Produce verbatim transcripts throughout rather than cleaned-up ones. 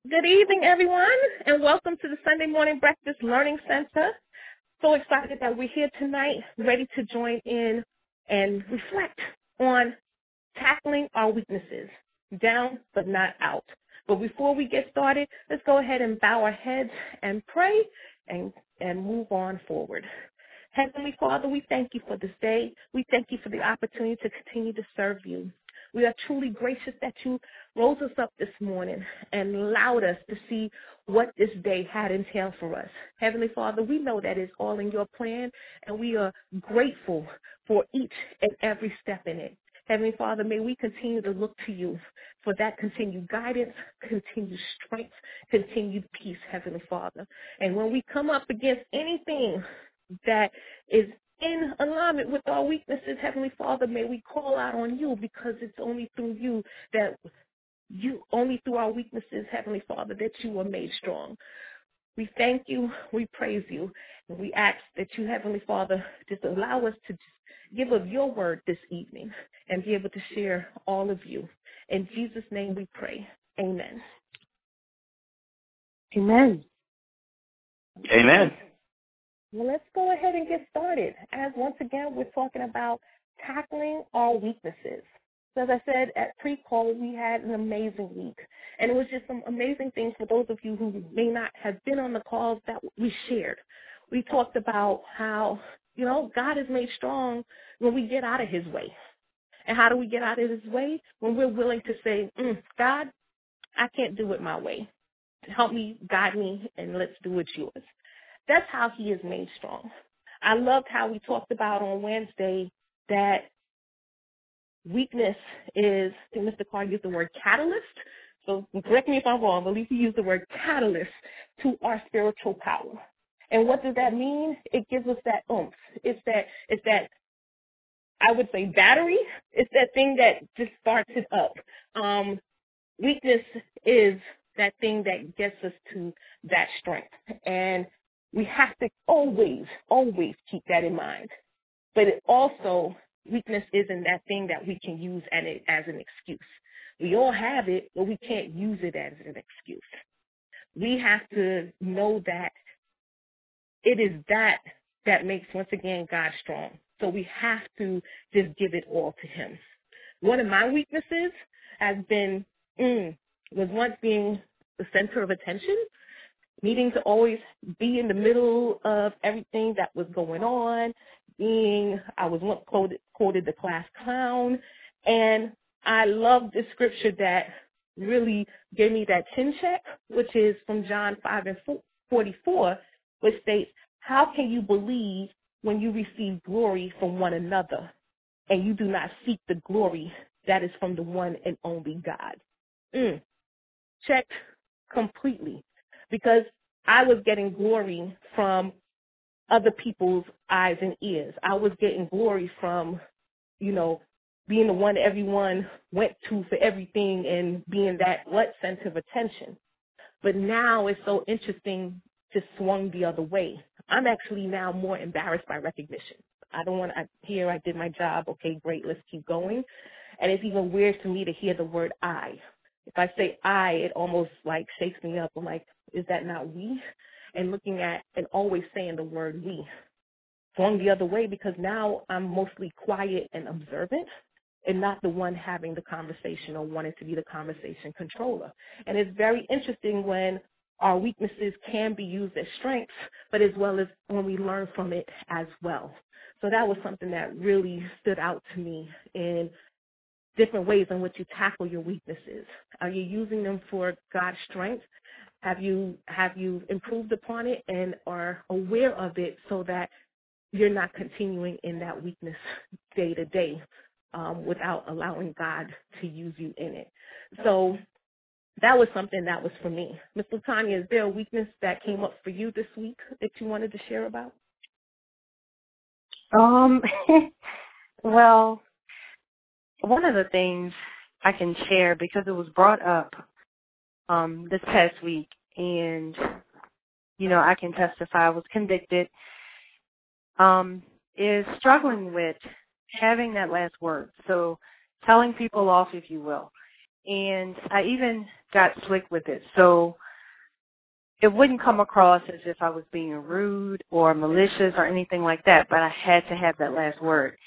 Good evening, everyone, and welcome to the Sunday Morning Breakfast Learning Center. So excited that we're here tonight, ready to join in and reflect on tackling our weaknesses, down but not out. But before we get started, let's go ahead and bow our heads and pray and, and move on forward. Heavenly Father, we thank you for this day. We thank you for the opportunity to continue to serve you. We are truly gracious that you rose us up this morning and allowed us to see what this day had entailed for us. Heavenly Father, we know that it's all in your plan, and we are grateful for each and every step in it. Heavenly Father, may we continue to look to you for that continued guidance, continued strength, continued peace, Heavenly Father. And when we come up against anything that is in alignment with our weaknesses, Heavenly Father, may we call out on you, because it's only through you that you, only through our weaknesses, Heavenly Father, that you are made strong. We thank you, we praise you, and we ask that you, Heavenly Father, just allow us to just give of your word this evening and be able to share all of you. In Jesus' name we pray. Amen. Amen. Amen. Well, let's go ahead and get started. As once again, we're talking about tackling our weaknesses. So as I said at pre-call, we had an amazing week. And it was just some amazing things for those of you who may not have been on the calls that we shared. We talked about how, you know, God is made strong when we get out of his way. And how do we get out of his way? When we're willing to say, mm, God, I can't do it my way. Help me, guide me, and let's do it yours. That's how he is made strong. I loved how we talked about on Wednesday that weakness is, I think Mister Carr used the word catalyst. So correct me if I'm wrong, but at least he used the word catalyst to our spiritual power. And what does that mean? It gives us that oomph. It's that, it's that, I would say, battery. It's that thing that just starts it up. Um, weakness is that thing that gets us to that strength. And we have to always, always keep that in mind. But it also, weakness isn't that thing that we can use as an excuse. We all have it, but we can't use it as an excuse. We have to know that it is that that makes, once again, God strong. So we have to just give it all to him. One of my weaknesses has been, mm, was once being the center of attention, needing to always be in the middle of everything that was going on, being, I was once quoted, quoted the class clown, and I love this scripture that really gave me that chin check, which is from John five and forty-four, which states, how can you believe when you receive glory from one another, and you do not seek the glory that is from the one and only God? Mm. Checked completely. Because I was getting glory from other people's eyes and ears. I was getting glory from, you know, being the one everyone went to for everything and being that what center of attention. But now it's so interesting to swung the other way. I'm actually now more embarrassed by recognition. I don't want to hear I did my job. Okay, great, let's keep going. And it's even weird to me to hear the word I. If I say I, it almost like shakes me up. I'm like, is that not we? And looking at and always saying the word we. Going the other way, because now I'm mostly quiet and observant and not the one having the conversation or wanting to be the conversation controller. And it's very interesting when our weaknesses can be used as strengths, but as well as when we learn from it as well. So that was something that really stood out to me in different ways in which you tackle your weaknesses. Are you using them for God's strength? Have you have you improved upon it and are aware of it so that you're not continuing in that weakness day to day um, without allowing God to use you in it? So that was something that was for me. Miz LaTanya, is there a weakness that came up for you this week that you wanted to share about? Um, well, one of the things I can share, because it was brought up um, this past week, and, you know, I can testify I was convicted, um, is struggling with having that last word. So telling people off, if you will. And I even got slick with it. So it wouldn't come across as if I was being rude or malicious or anything like that, but I had to have that last word.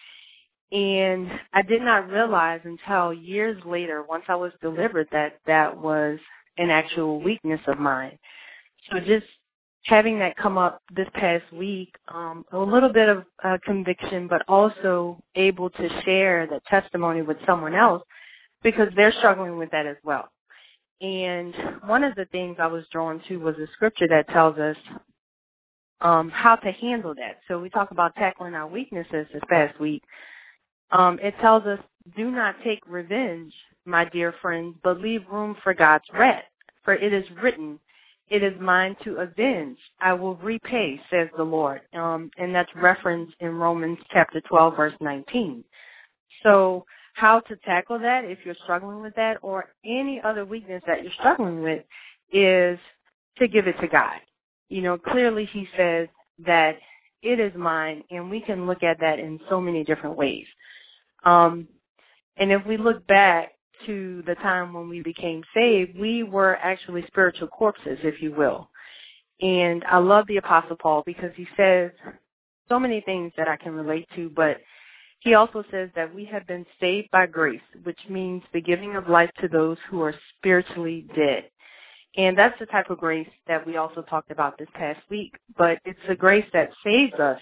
And I did not realize until years later, once I was delivered, that that was an actual weakness of mine. So just having that come up this past week, um, a little bit of uh, conviction, but also able to share the testimony with someone else because they're struggling with that as well. And one of the things I was drawn to was a scripture that tells us um, how to handle that. So we talk about tackling our weaknesses this past week. Um, it tells us, do not take revenge, my dear friends, but leave room for God's wrath. For it is written, it is mine to avenge. I will repay, says the Lord. Um, and that's referenced in Romans chapter twelve, verse nineteen. So how to tackle that if you're struggling with that or any other weakness that you're struggling with is to give it to God. You know, clearly he says that it is mine, and we can look at that in so many different ways. Um, and if we look back to the time when we became saved, we were actually spiritual corpses, if you will. And I love the Apostle Paul because he says so many things that I can relate to, but he also says that we have been saved by grace, which means the giving of life to those who are spiritually dead. And that's the type of grace that we also talked about this past week. But it's a grace that saves us,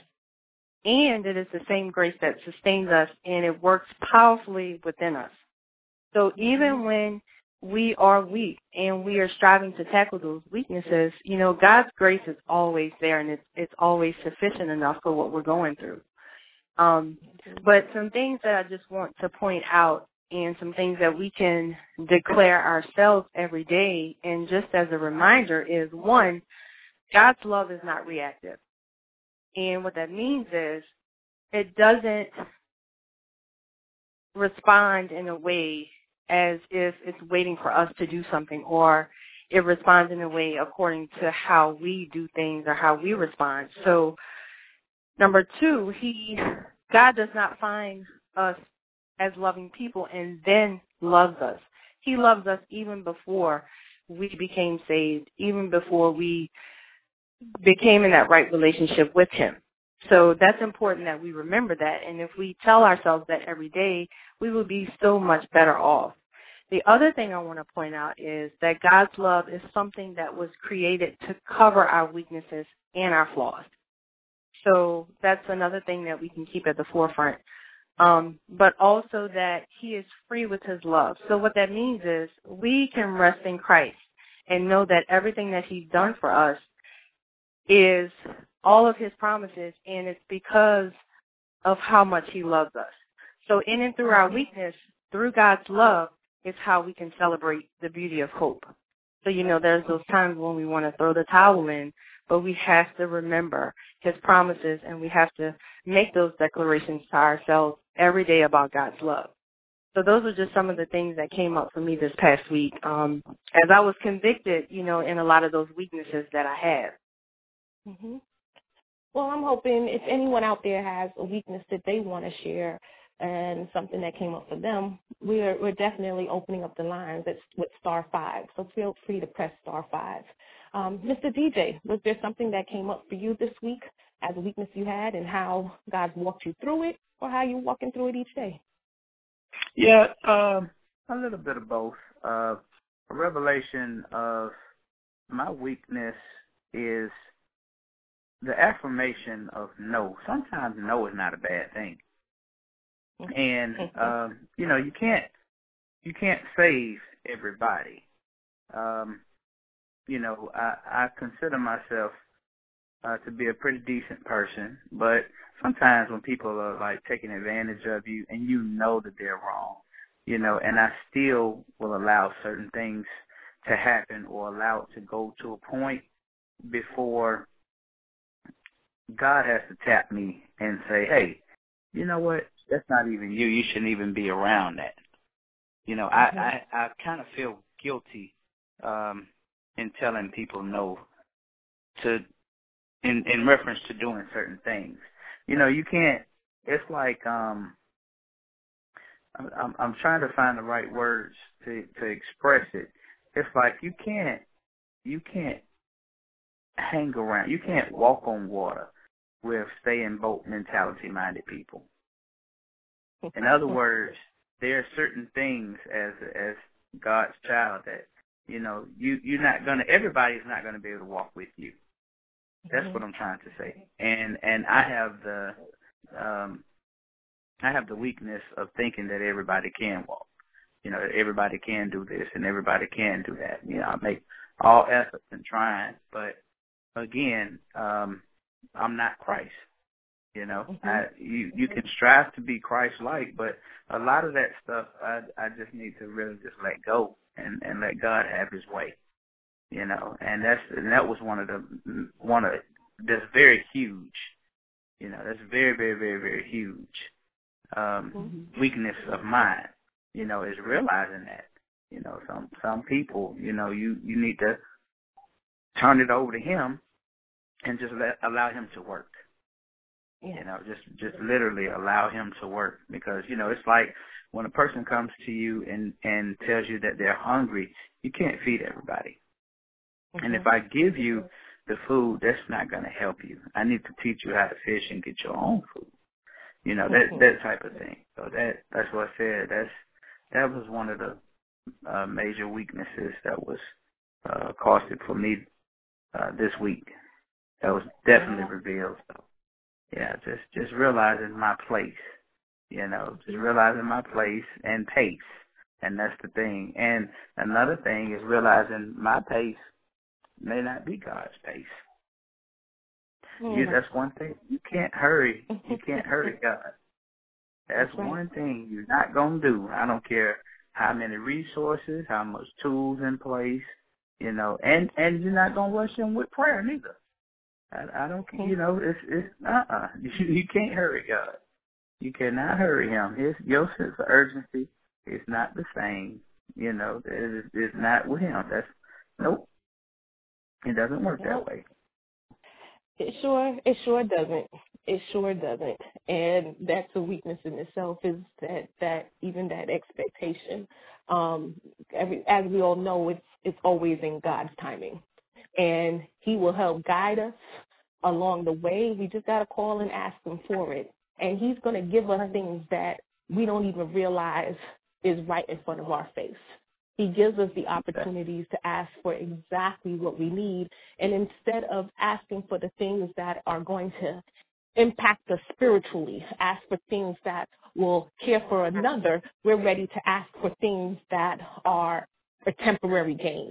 and it is the same grace that sustains us, and it works powerfully within us. So even when we are weak and we are striving to tackle those weaknesses, you know, God's grace is always there, and it's, it's always sufficient enough for what we're going through. Um, but some things that I just want to point out and some things that we can declare ourselves every day, and just as a reminder is, one, God's love is not reactive. And what that means is it doesn't respond in a way as if it's waiting for us to do something, or it responds in a way according to how we do things or how we respond. So number two, he, God does not find us as loving people and then loves us. He loves us even before we became saved, even before we became in that right relationship with him. So that's important that we remember that. And if we tell ourselves that every day, we will be so much better off. The other thing I want to point out is that God's love is something that was created to cover our weaknesses and our flaws. So that's another thing that we can keep at the forefront. Um, but also that he is free with his love. So what that means is we can rest in Christ and know that everything that he's done for us is all of his promises, and it's because of how much he loves us. So in and through our weakness, through God's love, is how we can celebrate the beauty of hope. So, you know, there's those times when we want to throw the towel in, but we have to remember his promises, and we have to make those declarations to ourselves every day about God's love. So those are just some of the things that came up for me this past week um, as I was convicted, you know, in a lot of those weaknesses that I have. Mm-hmm. Well, I'm hoping if anyone out there has a weakness that they want to share and something that came up for them, we're we're definitely opening up the lines at, with star five. So feel free to press star five. Um, Mister D J, was there something that came up for you this week as a weakness you had, and how God walked you through it, or how you're walking through it each day? Yeah, um, a little bit of both. Uh, a revelation of my weakness is the affirmation of no. Sometimes no is not a bad thing. And, um, you know, you can't, you can't save everybody. Um, you know, I, I consider myself uh, to be a pretty decent person, but sometimes when people are like taking advantage of you and you know that they're wrong, you know, and I still will allow certain things to happen or allow it to go to a point before God has to tap me and say, hey, you know what? That's not even you. You shouldn't even be around that. You know, Mm-hmm. I, I, I kind of feel guilty um, in telling people no to in, in reference to doing certain things. You know, you can't, it's like um, I'm, I'm trying to find the right words to to express it. It's like you can't you can't hang around. You can't walk on water with stay in boat mentality minded people. In other words, there are certain things as as God's child that you know you you're not gonna. Everybody's not gonna be able to walk with you. That's what I'm trying to say. And and I have the um I have the weakness of thinking that everybody can walk. You know, that everybody can do this and everybody can do that. You know, I make all efforts in trying, but again, um, I'm not Christ. You know, mm-hmm. I, you you can strive to be Christ-like, but a lot of that stuff I I just need to really just let go and, and let God have His way. You know, and that's and that was one of the one of that's very huge. You know, that's very very very very huge. Um, mm-hmm. Weakness of mine, you know, is realizing that, you know, some some people, you know, you, you need to turn it over to Him and just let allow Him to work. Yeah. You know, just just literally allow Him to work, because, you know, it's like when a person comes to you and, and tells you that they're hungry, you can't feed everybody. Mm-hmm. And if I give you the food, that's not going to help you. I need to teach you how to fish and get your own food. You know, that mm-hmm. that type of thing. So that that's what I said. That's that was one of the uh, major weaknesses that was uh, costed for me uh, this week. That was definitely yeah. revealed. So, yeah, just just realizing my place. You know, just realizing my place and pace, and that's the thing. And another thing is realizing my pace may not be God's pace. You, that's one thing. You can't hurry. You can't hurry God. That's, that's right. One thing you're not going to do. I don't care how many resources, how much tools in place, you know, and, and you're not going to rush Him with prayer neither. I, I don't, you know, it's, it's, uh-uh. You, you can't hurry God. You cannot hurry Him. His, your sense of urgency is not the same, you know, it's, it's not with Him. That's, nope. It doesn't work that way. It sure, it sure doesn't. It sure doesn't. And that's a weakness in itself, is that, that even that expectation. Um, every, as we all know, it's, it's always in God's timing. And He will help guide us along the way. We just got to call and ask Him for it. And He's going to give us things that we don't even realize is right in front of our face. He gives us the opportunities to ask for exactly what we need. And instead of asking for the things that are going to impact us spiritually, ask for things that will care for another, we're ready to ask for things that are for temporary gain,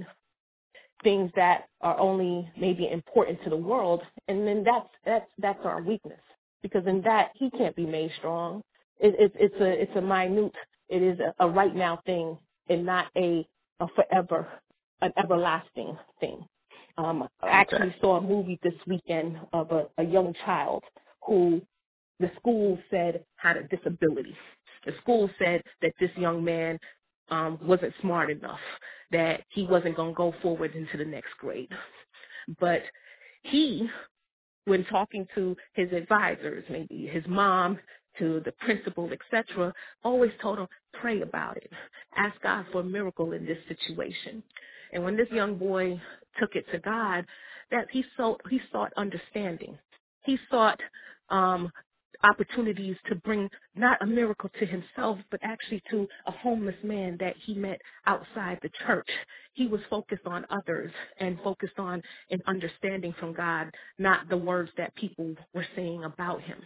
things that are only maybe important to the world. And then that's that's that's our weakness, because in that He can't be made strong. It, it, it's a it's a minute, it is a, a right now thing, and not a, a forever, an everlasting thing. Um, I actually saw a movie this weekend of a, a young child who the school said had a disability. The school said that this young man um, wasn't smart enough, that he wasn't going to go forward into the next grade. But he, when talking to his advisors, maybe his mom, to the principal, et cetera, always told him, pray about it. Ask God for a miracle in this situation. And when this young boy took it to God, that he sought, he sought understanding. He sought um, opportunities to bring not a miracle to himself, but actually to a homeless man that he met outside the church. He was focused on others and focused on an understanding from God, not the words that people were saying about him.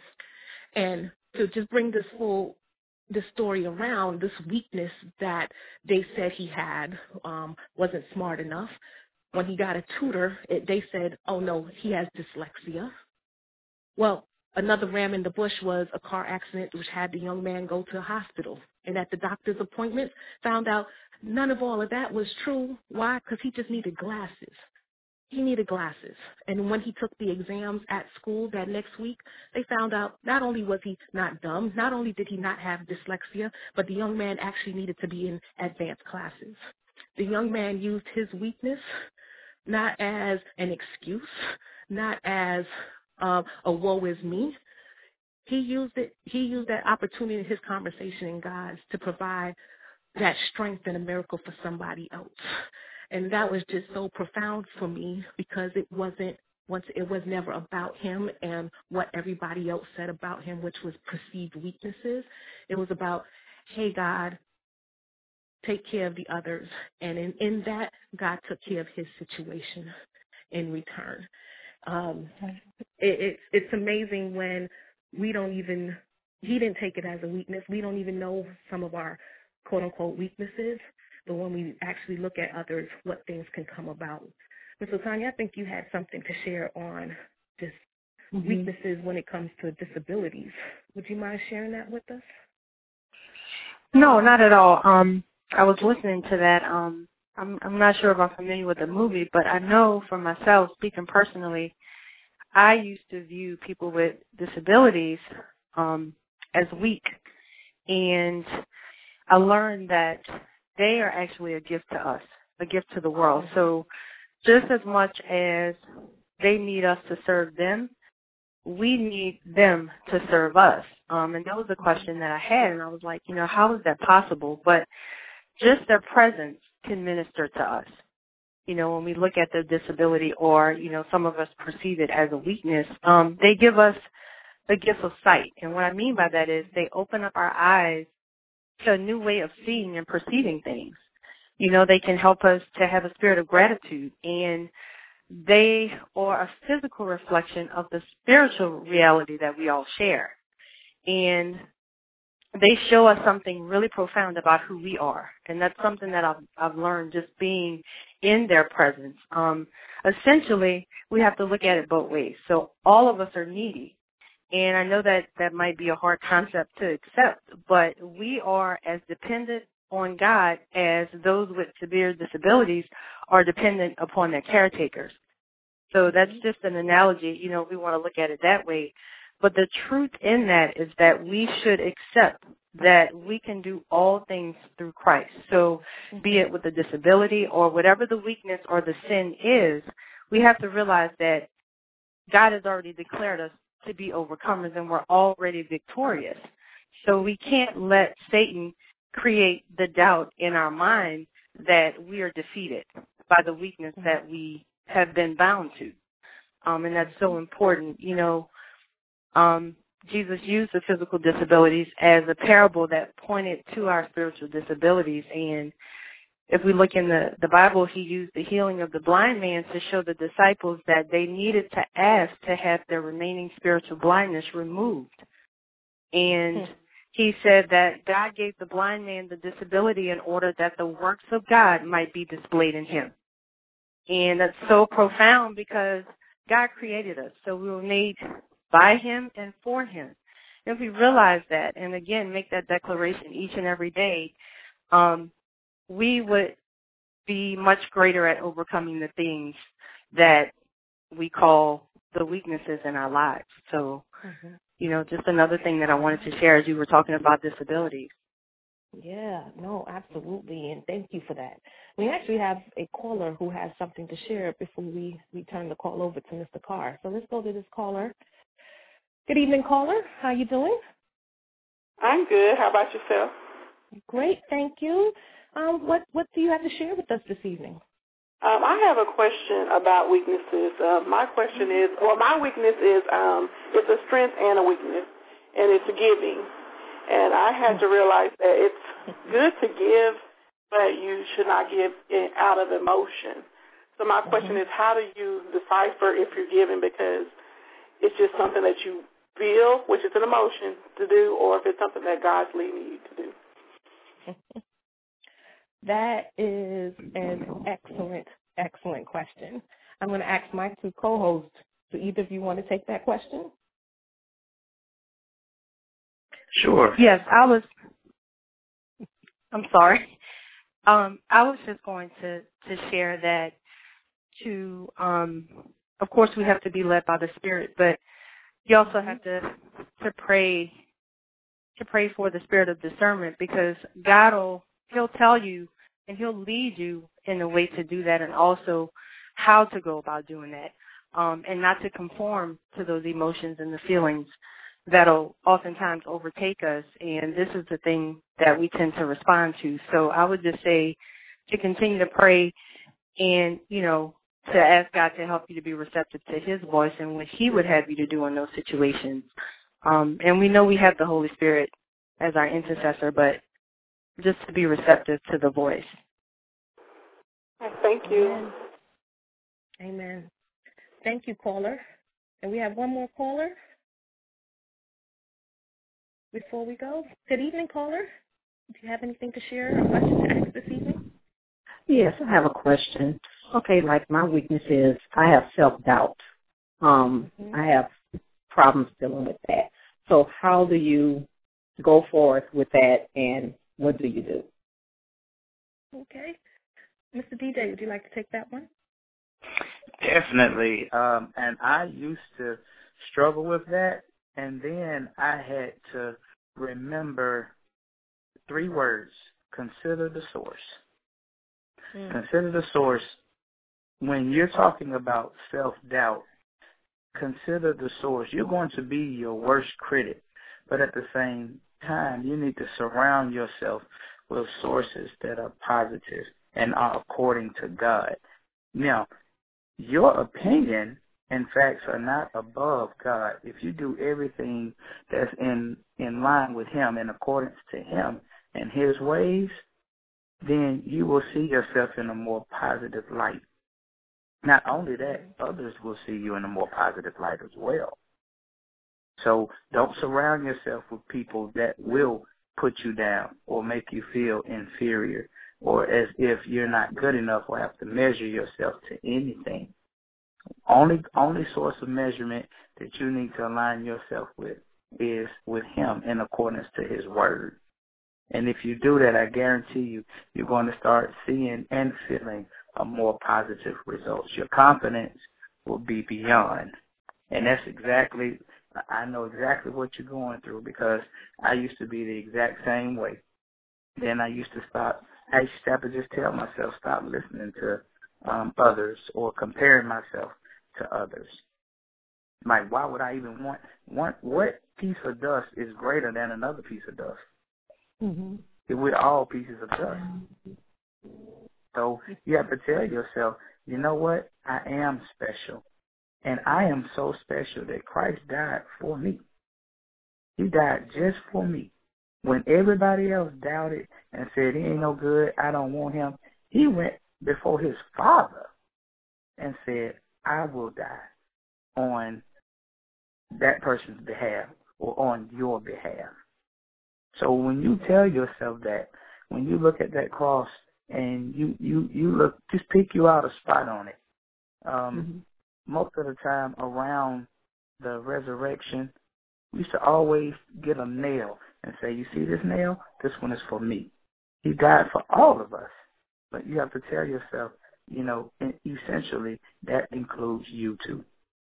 And to just bring this full this story around, this weakness that they said he had, um, wasn't smart enough. When he got a tutor, it, they said, oh, no, he has dyslexia. Well, another ram in the bush was a car accident which had the young man go to a hospital. And at the doctor's appointment, found out none of all of that was true. Why? Because he just needed glasses. He needed glasses. And when he took the exams at school that next week, they found out not only was he not dumb, not only did he not have dyslexia, but the young man actually needed to be in advanced classes. The young man used his weakness not as an excuse, not as uh, a woe is me. he used it. He used that opportunity in his conversation in God's to provide that strength and a miracle for somebody else. And that was just so profound for me because it wasn't once it was never about him and what everybody else said about him, which was perceived weaknesses. It was about, hey, God, take care of the others. And in, in that, God took care of his situation in return. Um, it, it, it's amazing when we don't even, he didn't take it as a weakness. We don't even know some of our quote-unquote weaknesses, but when we actually look at others, what things can come about. Miz Latanya, I think you had something to share on just mm-hmm. weaknesses when it comes to disabilities. Would you mind sharing that with us? No, not at all. Um, I was listening to that. Um, I'm, I'm not sure if I'm familiar with the movie, but I know for myself, speaking personally, I used to view people with disabilities um, as weak, and I learned that they are actually a gift to us, a gift to the world. So just as much as they need us to serve them, we need them to serve us. Um, and that was a question that I had, and I was like, you know, how is that possible? But just their presence can minister to us. You know, when we look at their disability, or, you know, some of us perceive it as a weakness, um, they give us a gift of sight. And what I mean by that is they open up our eyes to a new way of seeing and perceiving things. You know, they can help us to have a spirit of gratitude, and they are a physical reflection of the spiritual reality that we all share. And they show us something really profound about who we are. And that's something that I've, I've learned just being in their presence. Um, essentially, we have to look at it both ways. So all of us are needy. And I know that that might be a hard concept to accept, but we are as dependent on God as those with severe disabilities are dependent upon their caretakers. So that's just an analogy. You know, we want to look at it that way. But the truth in that is that we should accept that we can do all things through Christ. So be it with a disability or whatever the weakness or the sin is, we have to realize that God has already declared us to be overcomers, and we're already victorious. So we can't let Satan create the doubt in our mind that we are defeated by the weakness that we have been bound to. Um, and that's so important. You know, um, Jesus used the physical disabilities as a parable that pointed to our spiritual disabilities. And if we look in the, the Bible, he used the healing of the blind man to show the disciples that they needed to ask to have their remaining spiritual blindness removed. And hmm. he said that God gave the blind man the disability in order that the works of God might be displayed in him. And that's so profound because God created us, so we were made by him and for him. And if we realize that, and again, make that declaration each and every day, um, we would be much greater at overcoming the things that we call the weaknesses in our lives. So, mm-hmm. you know, just another thing that I wanted to share as you were talking about disabilities. Yeah, no, absolutely, and thank you for that. We actually have a caller who has something to share before we, we turn the call over to Mister Carr. So let's go to this caller. Good evening, caller. How you doing? I'm good. How about yourself? Great, thank you. Um, what what do you have to share with us this evening? Um, I have a question about weaknesses. Uh, my question is, well, my weakness is um, it's a strength and a weakness, and it's giving. And I had to realize that it's good to give, but you should not give it out of emotion. So my question is, how do you decipher if you're giving because it's just something that you feel, which is an emotion, to do, or if it's something that God's leading you to do? That is an excellent, excellent question. I'm going to ask my two co-hosts. Do either of you want to take that question? Sure. Yes, I was. I'm sorry. Um, I was just going to, to share that to, um, of course, we have to be led by the Spirit, but you also have to to pray to pray for the spirit of discernment, because God will He'll tell you and He'll lead you in a way to do that, and also how to go about doing that, um, and not to conform to those emotions and the feelings. that'll oftentimes overtake us, and this is the thing that we tend to respond to. So I would just say to continue to pray and, you know, to ask God to help you to be receptive to his voice and what he would have you to do in those situations. Um, and we know we have the Holy Spirit as our intercessor, but just to be receptive to the voice. Thank you. Amen. Amen. Thank you, caller. And we have one more caller before we go. Good evening, caller. Do you have anything to share or question to ask this evening? Yes, I have a question. Okay, like my weakness is I have self-doubt. Um, mm-hmm. I have problems dealing with that. So how do you go forth with that, and what do you do? Okay. Mister D J, would you like to take that one? Definitely. Um, and I used to struggle with that, and then I had to remember three words: consider the source. Mm. Consider the source. When you're talking about self-doubt, consider the source. You're going to be your worst critic, but at the same time, you need to surround yourself with sources that are positive and are according to God. Now, your opinion and facts are not above God. If you do everything that's in, in line with him, in accordance to him and his ways, then you will see yourself in a more positive light. Not only that, others will see you in a more positive light as well. So don't surround yourself with people that will put you down or make you feel inferior or as if you're not good enough or have to measure yourself to anything. Only only source of measurement that you need to align yourself with is with him in accordance to his word. And if you do that, I guarantee you, you're going to start seeing and feeling a more positive results. Your confidence will be beyond. And that's exactly, I know exactly what you're going through because I used to be the exact same way. Then I used to stop, I used to have to just tell myself, stop listening to um, others or comparing myself to others. Like, why would I even want, want, what piece of dust is greater than another piece of dust? Mm-hmm. We're all pieces of dust. So you have to tell yourself, you know what? I am special. And I am so special that Christ died for me. He died just for me. When everybody else doubted and said, he ain't no good, I don't want him, he went before his Father and said, I will die on that person's behalf or on your behalf. So when you tell yourself that, when you look at that cross and you, you, you look, just pick you out a spot on it. Um, mm-hmm. Most of the time around the resurrection, we used to always get a nail and say, you see this nail? This one is for me. He died for all of us. But you have to tell yourself, you know, essentially that includes you too.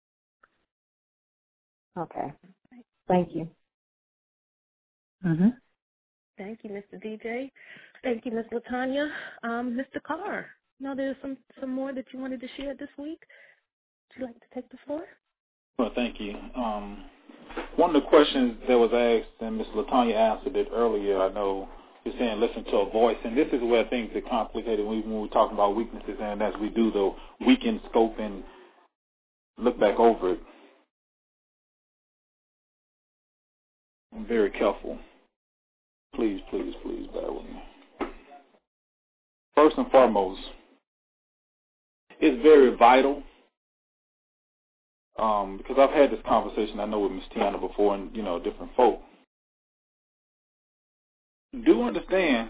Okay. Thank you. Mm-hmm. Thank you, Mister D J. Thank you, Miz LaTanya. Um, Mister Carr, now there's some, some more that you wanted to share this week. Would you like to take the floor? Well, thank you. Um, one of the questions that was asked, and Miz LaTanya answered it earlier, I know you're saying listen to a voice, and this is where things get complicated when we, when we talk about weaknesses, and as we do, though, we can scope and look back over it. I'm very careful. Please, please, please bear with me. First and foremost, it's very vital, um, because I've had this conversation, I know, with Miz Tiana before and, you know, different folk. Do understand,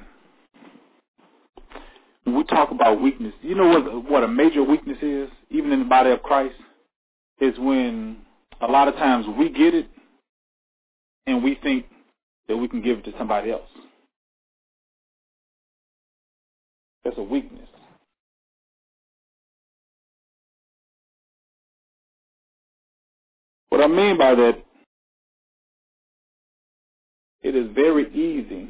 when we talk about weakness, you know what, what a major weakness is, even in the body of Christ, is when a lot of times we get it and we think that we can give it to somebody else. That's a weakness. What I mean by that, it is very easy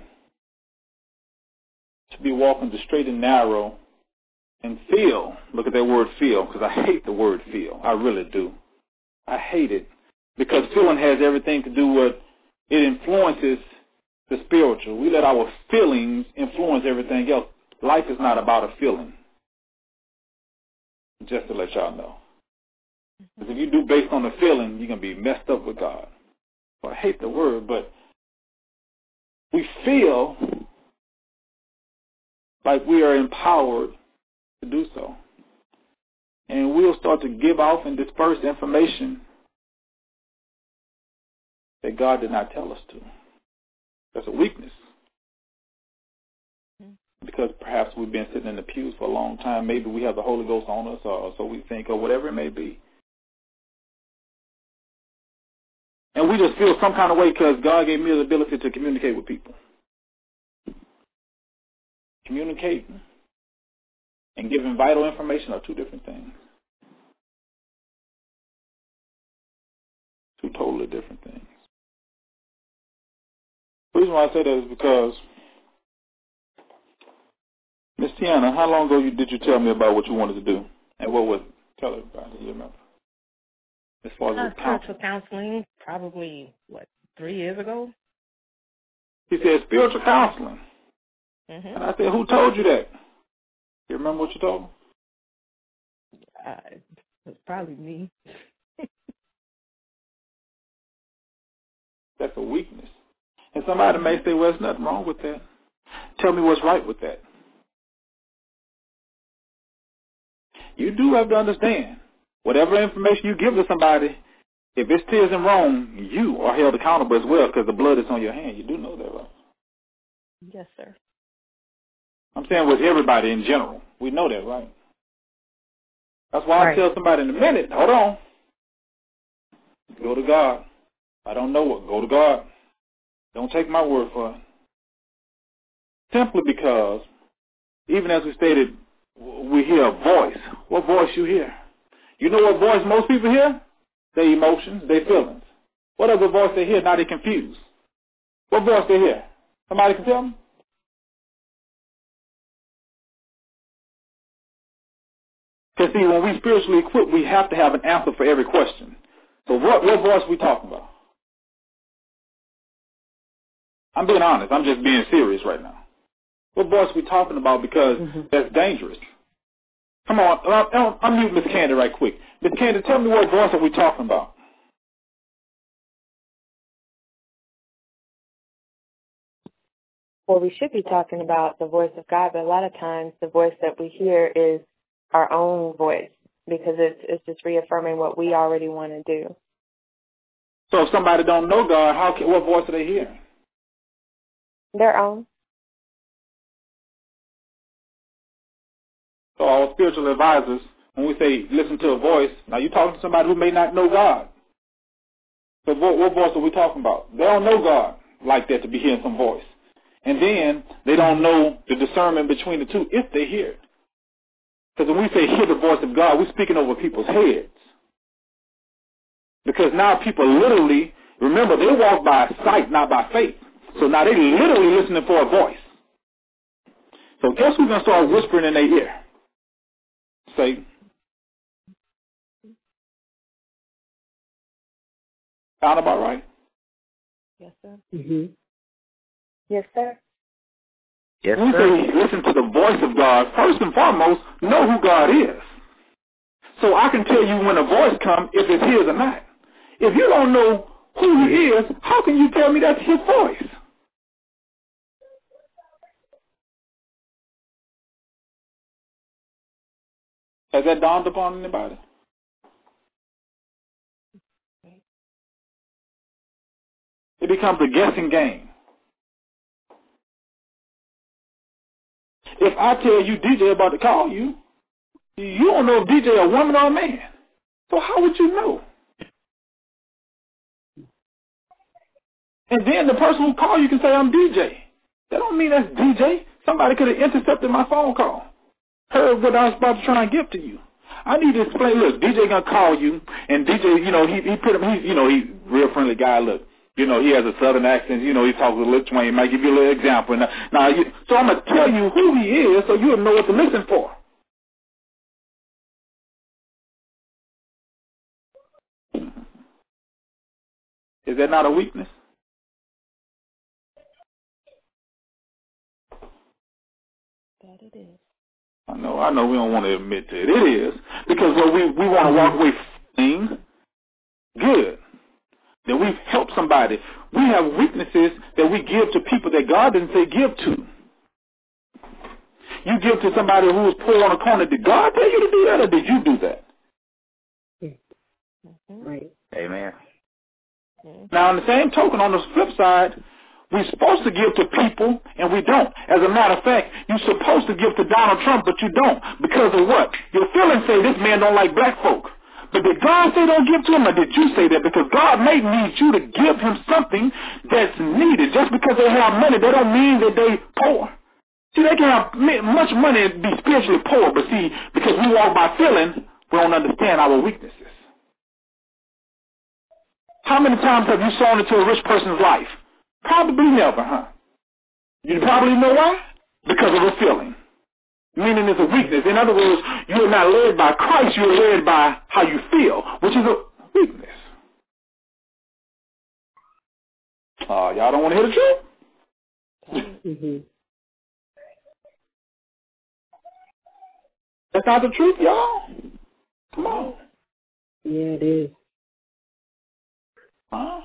to be walking the straight and narrow and feel, look at that word feel, because I hate the word feel. I really do. I hate it because feeling has everything to do with, it influences the spiritual. We let our feelings influence everything else. Life is not about a feeling. Just to let y'all know. Because if you do based on the feeling, you're going to be messed up with God. Well, I hate the word, but we feel like we are empowered to do so. And we'll start to give off and disperse information that God did not tell us to. That's a weakness. Because perhaps we've been sitting in the pews for a long time. Maybe we have the Holy Ghost on us, or so we think, or whatever it may be. And we just feel some kind of way because God gave me the ability to communicate with people. Communicating and giving vital information are two different things. Two totally different things. The reason why I say that is because, Miss Tiana, how long ago you, did you tell me about what you wanted to do? And what was it? Tell everybody, you remember. As far as uh, spiritual counseling, probably, what, three years ago? He said spiritual counseling. Mm-hmm. And I said, who told you that? You remember what you told him? Uh, it was probably me. That's a weakness. And somebody may say, well, there's nothing wrong with that. Tell me what's right with that. You do have to understand, whatever information you give to somebody, if it still isn't wrong, you are held accountable as well because the blood is on your hand. You do know that, right? Yes, sir. I'm saying with everybody in general. We know that, right? That's why right. I tell somebody in a minute, hold on. Go to God. I don't know what. Go to God. Don't take my word for it. Simply because, even as we stated, we hear a voice. What voice you hear? You know what voice most people hear? Their emotions, their feelings. What other voice they hear? Now they're confused. What voice they hear? Somebody can tell them? Because see, when we spiritually equipped, we have to have an answer for every question. So what, what voice are we talking about? I'm being honest. I'm just being serious right now. What voice are we talking about? Because mm-hmm. that's dangerous. Come on, uh, unmute Miss Candy right quick. Miss Candy, tell me what voice are we talking about? Well, we should be talking about the voice of God, but a lot of times the voice that we hear is our own voice because it's it's just reaffirming what we already want to do. So if somebody don't know God, how can, what voice are they hearing? Their own. So our spiritual advisors, when we say listen to a voice, now you're talking to somebody who may not know God. So what, what voice are we talking about? They don't know God like that to be hearing some voice. And then they don't know the discernment between the two if they hear it. Because when we say hear the voice of God, we're speaking over people's heads. Because now people literally, remember, they walk by sight, not by faith. So now they're literally listening for a voice. So guess who's going to start whispering in their ear? Satan. Sound about right? Yes, sir. Mm-hmm. Yes, sir. Yes, when sir. we say listen to the voice of God, first and foremost, know who God is. So I can tell you when a voice comes, if it's his or not. If you don't know who he is, how can you tell me that's his voice? Has that dawned upon anybody? It becomes a guessing game. If I tell you D J about to call you, you don't know if D J a woman or a man. So how would you know? And then the person who called you can say, I'm D J. That don't mean that's D J. Somebody could have intercepted my phone call. Heard what I was about to try and give to you. I need to explain, look, D J gonna call you, and D J, you know, he he put him, he, you know, he's a real friendly guy, look. You know, he has a southern accent, you know, he talks with a little twang, might give you a little example. Now, now you, so I'm gonna tell you who he is so you'll know what to listen for. Is that not a weakness? That it is. I know, I know we don't want to admit to it. It is. Because when we, we want to walk away feeling good, that we've helped somebody. We have weaknesses that we give to people that God didn't say give to. You give to somebody who was poor on a corner. Did God tell you to do that, or did you do that? Mm-hmm. Right. Amen. Now, on the same token, on the flip side, we're supposed to give to people, and we don't. As a matter of fact, you're supposed to give to Donald Trump, but you don't. Because of what? Your feelings say this man don't like black folk. But did God say don't give to him, or did you say that? Because God may need you to give him something that's needed. Just because they have money, that don't mean that they poor. See, they can have much money and be spiritually poor, but see, because we walk by feeling, we don't understand our weaknesses. How many times have you sown into a rich person's life? Probably never, huh? You probably know why? Because of a feeling. Meaning it's a weakness. In other words, you're not led by Christ, you're led by how you feel, which is a weakness. Uh, y'all don't want to hear the truth? Mm-hmm. That's not the truth, y'all? Come on. Yeah, it is. Huh?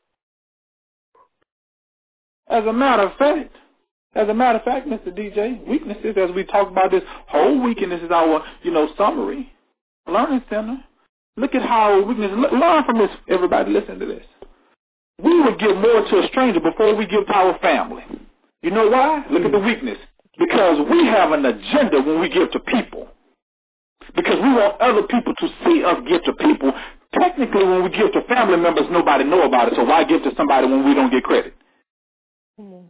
As a matter of fact, as a matter of fact, Mister D J, weaknesses, as we talk about this whole week, and this is our, you know, summary, learning center. Look at how weakness, learn from this, everybody listen to this. We would give more to a stranger before we give to our family. You know why? Look at the weakness. Because we have an agenda when we give to people. Because we want other people to see us give to people. Technically, when we give to family members, nobody know about it. So why give to somebody when we don't get credit? Mm-hmm.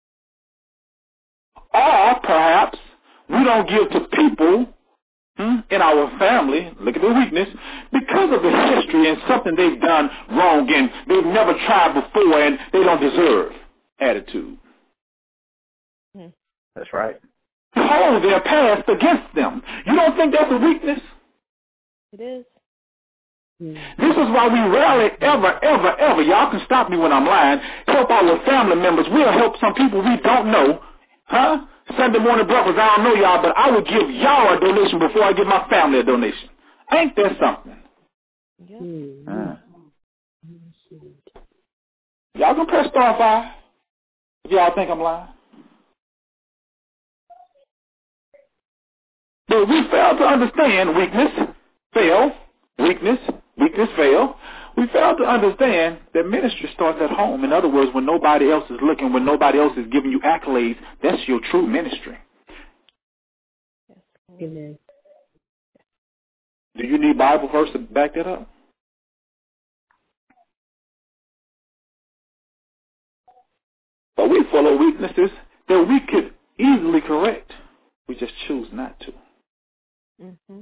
Or perhaps we don't give to people hmm, in our family, look at the weakness, because of the history and something they've done wrong and they've never tried before and they don't deserve attitude. Mm-hmm. That's right. Hold their past against them. You don't think that's a weakness? It is. This is why we rarely, ever, ever, ever, y'all can stop me when I'm lying, help our family members. We'll help some people we don't know. Huh? Sunday morning breakfast, I don't know y'all, but I would give y'all a donation before I give my family a donation. Ain't that something? Yeah. Mm-hmm. Y'all can press star five if y'all think I'm lying. But we fail to understand weakness, fail, weakness, weakness, fail. We fail to understand that ministry starts at home. In other words, when nobody else is looking, when nobody else is giving you accolades, that's your true ministry. Amen. Do you need Bible verse to back that up? But we're full of weaknesses that we could easily correct. We just choose not to. Mm-hmm.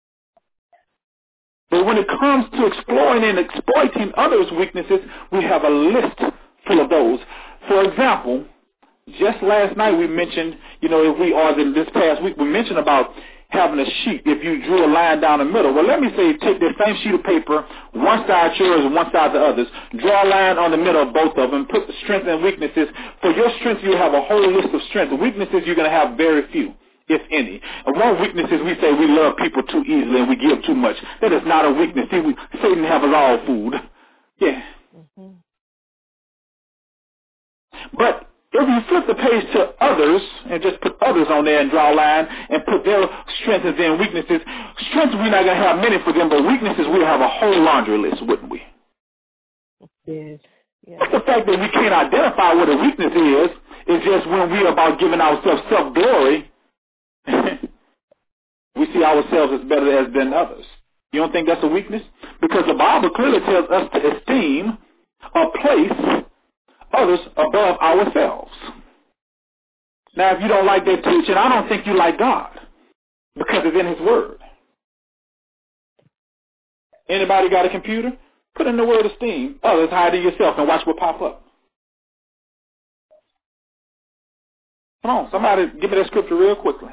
But when it comes to exploring and exploiting others' weaknesses, we have a list full of those. For example, just last night we mentioned, you know, if we are in this past week, we mentioned about having a sheet if you drew a line down the middle. Well, let me say, take that same sheet of paper, one side yours and one side the others. Draw a line on the middle of both of them. Put the strengths and weaknesses. For your strengths, you have a whole list of strengths. The weaknesses, you're going to have very few, if any. And one weakness is we say we love people too easily and we give too much. That is not a weakness. See, we, Satan have us all fooled. Yeah. Mm-hmm. But if you flip the page to others and just put others on there and draw a line and put their strengths and weaknesses, strengths we're not going to have many for them, but weaknesses we'll have a whole laundry list, wouldn't we? Yes. Yeah. The fact that we can't identify what a weakness is is just when we're about giving ourselves self-glory, we see ourselves as better as than others. You don't think that's a weakness? Because the Bible clearly tells us to esteem or place others above ourselves. Now, if you don't like that teaching, I don't think you like God, because it's in His Word. Anybody got a computer? Put in the word esteem others higher than yourself and watch what pop up. Come on, somebody give me that scripture real quickly.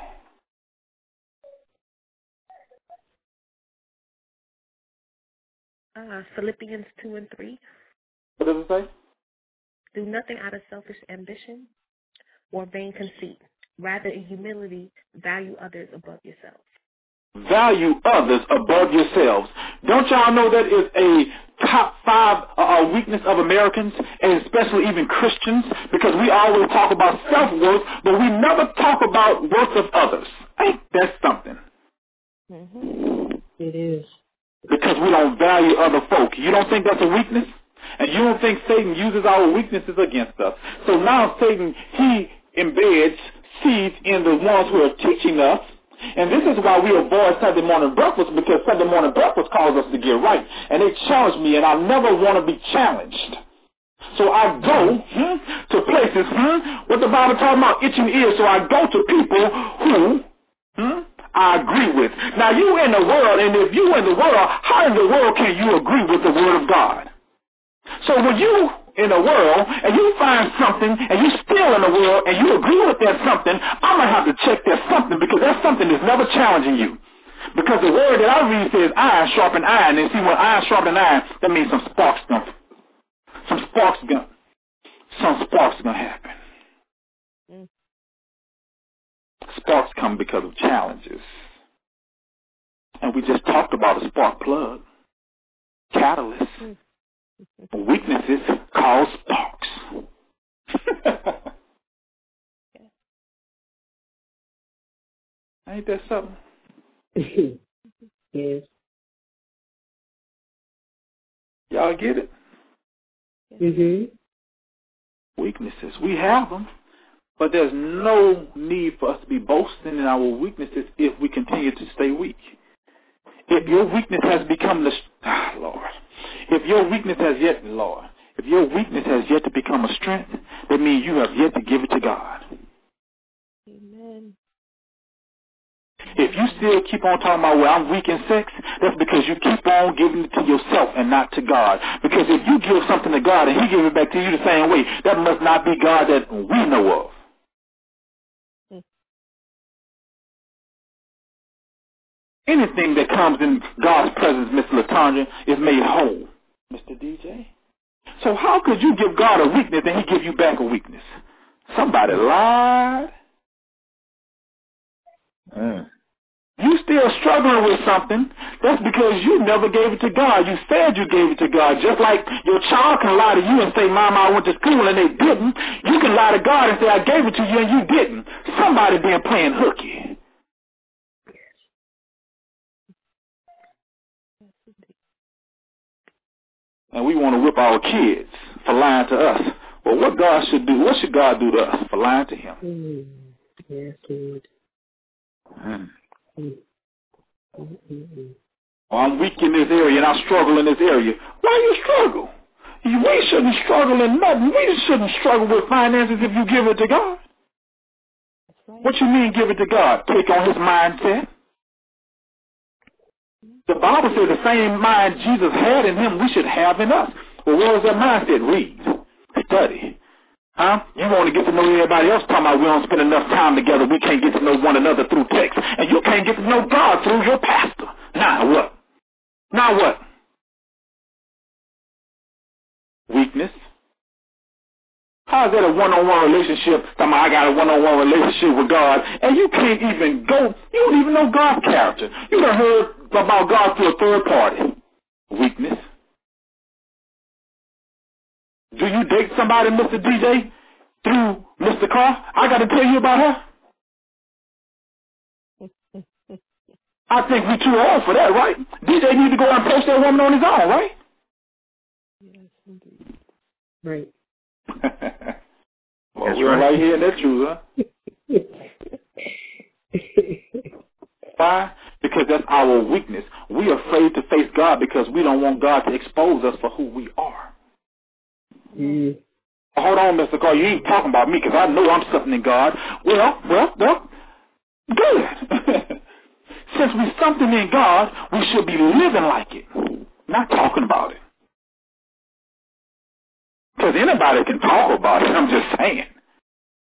Uh, Philippians two and three. What does it say? Do nothing out of selfish ambition or vain conceit. Rather, in humility, value others above yourselves. Value others above yourselves. Don't y'all know that is a top five uh, weakness of Americans, and especially even Christians, because we always talk about self-worth, but we never talk about worth of others. Ain't that something? Mm-hmm. It is. Because we don't value other folk. You don't think that's a weakness? And you don't think Satan uses our weaknesses against us? So now Satan, he embeds seeds in the ones who are teaching us. And this is why we avoid Sunday morning breakfast, because Sunday morning breakfast calls us to get right. And they challenge me, and I never want to be challenged. So I go hmm, to places, hmm, what the Bible talking about, itching ears. So I go to people who hmm, I agree with. Now you in the world, and if you in the world, how in the world can you agree with the Word of God? So when you in the world and you find something and you still in the world and you agree with that something, I'm going to have to check that something, because that something is never challenging you. Because the word that I read says iron sharpen iron, and see, when iron sharpen iron, that means some sparks going some sparks going some sparks going to happen. Mm. Sparks come because of challenges. And we just talked about a spark plug, catalyst. Mm. Weaknesses cause sparks. Ain't that something? Yes. Y'all get it? Mm-hmm. Weaknesses. We have them, but there's no need for us to be boasting in our weaknesses if we continue to stay weak. If your weakness has become the... Ah, Lord. If your weakness has yet, Lord, if your weakness has yet to become a strength, that means you have yet to give it to God. Amen. If you still keep on talking about, well, I'm weak in sex, that's because you keep on giving it to yourself and not to God. Because if you give something to God and he gives it back to you the same way, that must not be God that we know of. Anything that comes in God's presence, Mister LaTanya, is made whole. Mister D J? So how could you give God a weakness and he give you back a weakness? Somebody lied. Mm. You still struggling with something, that's because you never gave it to God. You said you gave it to God. Just like your child can lie to you and say, Mama, I went to school, and they didn't. You can lie to God and say, I gave it to you, and you didn't. Somebody been playing hooky. And we want to whip our kids for lying to us. Well, what God should do, what should God do to us for lying to him? Mm. Yes, Lord. Mm. Mm. Mm-mm. Well, I'm weak in this area and I struggle in this area. Why you struggle? We shouldn't struggle in nothing. We shouldn't struggle with finances if you give it to God. Right. What you mean give it to God? Take on his mindset. The Bible says the same mind Jesus had in him we should have in us. Well, what was that mindset? Read. Study. Huh? You want to get to know everybody else talking about we don't spend enough time together. We can't get to know one another through text. And you can't get to know God through your pastor. Now what? Now what? Weakness. How is that a one-on-one relationship? Talking about I got a one-on-one relationship with God, and you can't even go, you don't even know God's character. You done heard about God through a third party. Weakness. Do you date somebody, Mister D J, through Mister Carr? I got to tell you about her. I think we're too old for that, right? D J need to go and approach that woman on his own, right? Yes, indeed. Right. Well, That's we're right. right here in that truth, huh? Why? Because that's our weakness. We're afraid to face God because we don't want God to expose us for who we are. Mm. Hold on, Mister Carr. You ain't talking about me because I know I'm something in God. Well, well, well, good. Since we're something in God, we should be living like it, not talking about it. Because anybody can talk about it, I'm just saying.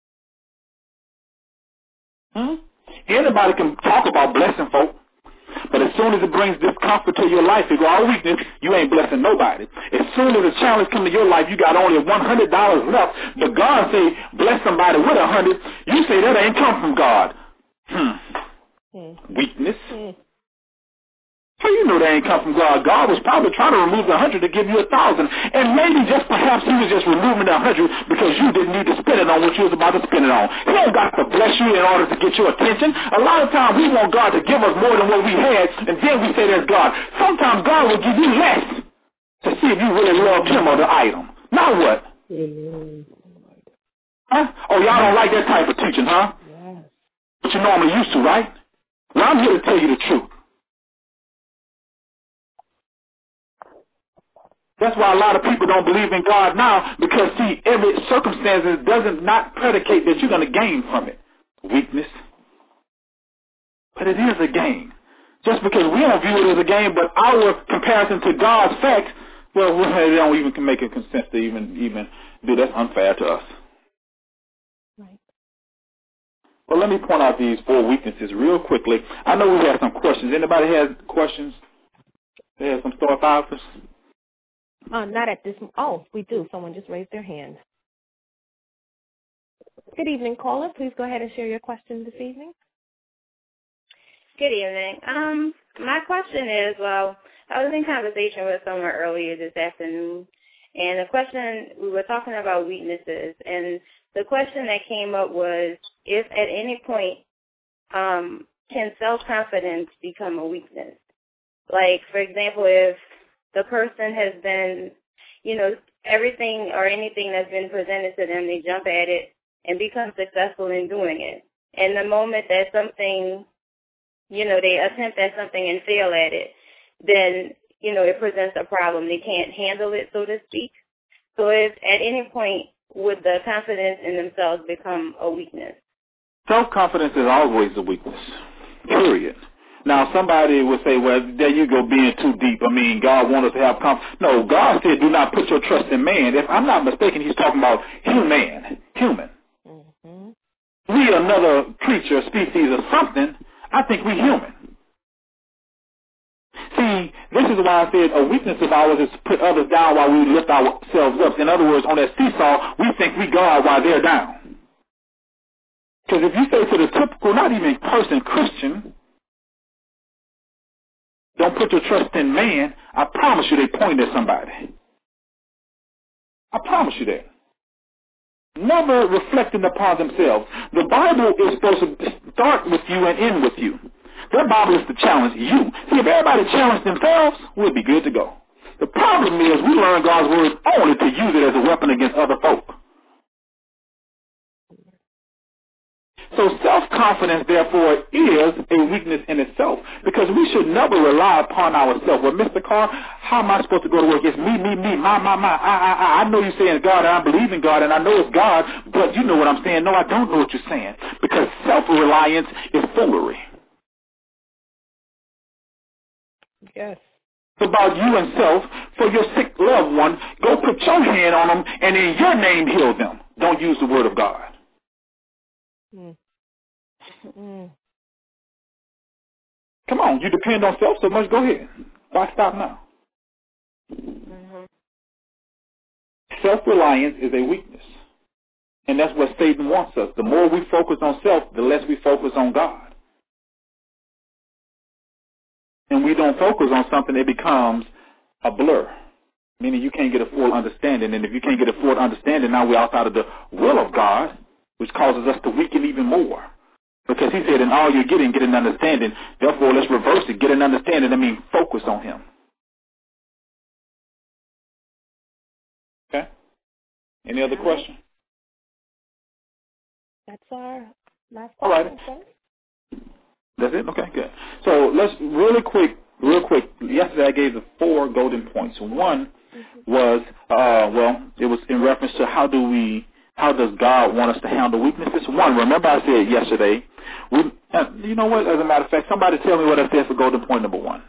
Hmm? Anybody can talk about blessing folk, But as soon as it brings discomfort to your life, it go, all weakness, you ain't blessing nobody. As soon as a challenge comes to your life, you got only one hundred dollars left, but God say, bless somebody with a hundred, you say that ain't come from God. Hmm. Hmm. Weakness. Hmm. How you know they ain't come from God? God was probably trying to remove the hundred to give you a thousand. And maybe just perhaps he was just removing the hundred because you didn't need to spend it on what you was about to spend it on. He don't got to bless you in order to get your attention. A lot of times we want God to give us more than what we had, and then we say that's God. Sometimes God will give you less to see if you really loved him or the item. Now what? Huh? Oh, y'all don't like that type of teaching, huh? Yes. But you normally used to, right? Well, I'm here to tell you the truth. That's why a lot of people don't believe in God now, because, see, every circumstance doesn't not predicate that you're going to gain from it. Weakness. But it is a gain. Just because we don't view it as a gain, but our comparison to God's facts, well, they don't even can make a consent to even, even do. That's unfair to us. Right. Well, let me point out these four weaknesses real quickly. I know we have some questions. Anybody has questions? They have some thought thoughts? Uh, not at this. Oh, we do. Someone just raised their hand. Good evening, caller. Please go ahead and share your question this evening. Good evening. Um, my question is, well, I was in conversation with someone earlier this afternoon, and the question, we were talking about weaknesses, and the question that came up was, if at any point um, can self-confidence become a weakness? Like, for example, if the person has been, you know, everything or anything that's been presented to them, they jump at it and become successful in doing it. And the moment that something, you know, they attempt at something and fail at it, then, you know, it presents a problem. They can't handle it, so to speak. So if at any point would the confidence in themselves become a weakness? Self-confidence is always a weakness, period. Now, somebody would say, well, there you go, being too deep. I mean, God wants us to have confidence. No, God said do not put your trust in man. If I'm not mistaken, he's talking about human, human. Mm-hmm. We another creature, species, or something. I think we're human. See, this is why I said a weakness of ours is to put others down while we lift ourselves up. In other words, on that seesaw, we think we God while they're down. Because if you say to the typical, not even person, Christian, don't put your trust in man, I promise you they point at somebody. I promise you that. Never reflecting upon themselves. The Bible is supposed to start with you and end with you. That Bible is to challenge you. See, if everybody challenged themselves, we'd be good to go. The problem is we learn God's word only to use it as a weapon against other folk. So self-confidence, therefore, is a weakness in itself, because we should never rely upon ourselves. Well, Mister Carr, how am I supposed to go to work? It's me, me, me, my, my, my. I, I, I. I know you're saying God, and I believe in God, and I know it's God, but you know what I'm saying. No, I don't know what you're saying, because self-reliance is foolery. Yes. It's about you and self. For your sick loved one, go put your hand on them, and in your name heal them. Don't use the word of God. Mm. Mm. Come on, you depend on self so much, go ahead. Why stop now? Mm-hmm. Self-reliance is a weakness. And that's what Satan wants us. The more we focus on self, the less we focus on God. And we don't focus on something, it becomes a blur. Meaning you can't get a full understanding. And if you can't get a full understanding, now we're outside of the will of God, which causes us to weaken even more. Because he said, in all you're getting, get an understanding. Therefore, let's reverse it. Get an understanding. I mean, focus on him. Okay? Any other question? That's our last question. All right. That's it? Okay, good. So let's really quick, real quick. Yesterday I gave the four golden points. One mm-hmm. was, uh, well, it was in reference to how do we, how does God want us to handle weaknesses? One, remember I said yesterday, we, uh, you know what, as a matter of fact, somebody tell me what I said for golden point number one.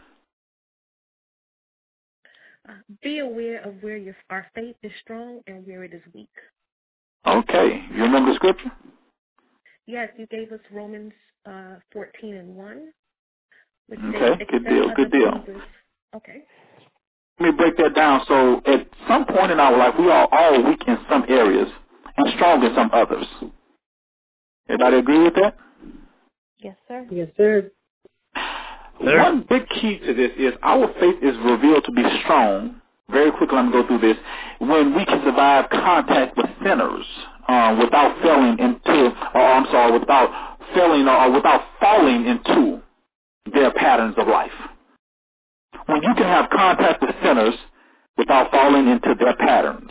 Uh, be aware of where your, our faith is strong and where it is weak. Okay. You remember the scripture? Yes, you gave us Romans uh, fourteen and one. Okay, good deal, good deal. believers. Okay. Let me break that down. So at some point in our life, we are all weak in some areas and strong in some others. Everybody agree with that? Yes, sir. Yes, sir. Sir. One big key to this is our faith is revealed to be strong. Very quickly, I'm going to go through this. When we can survive contact with sinners uh, without falling into, or I'm sorry, without failing or without falling into their patterns of life. When you can have contact with sinners without falling into their patterns.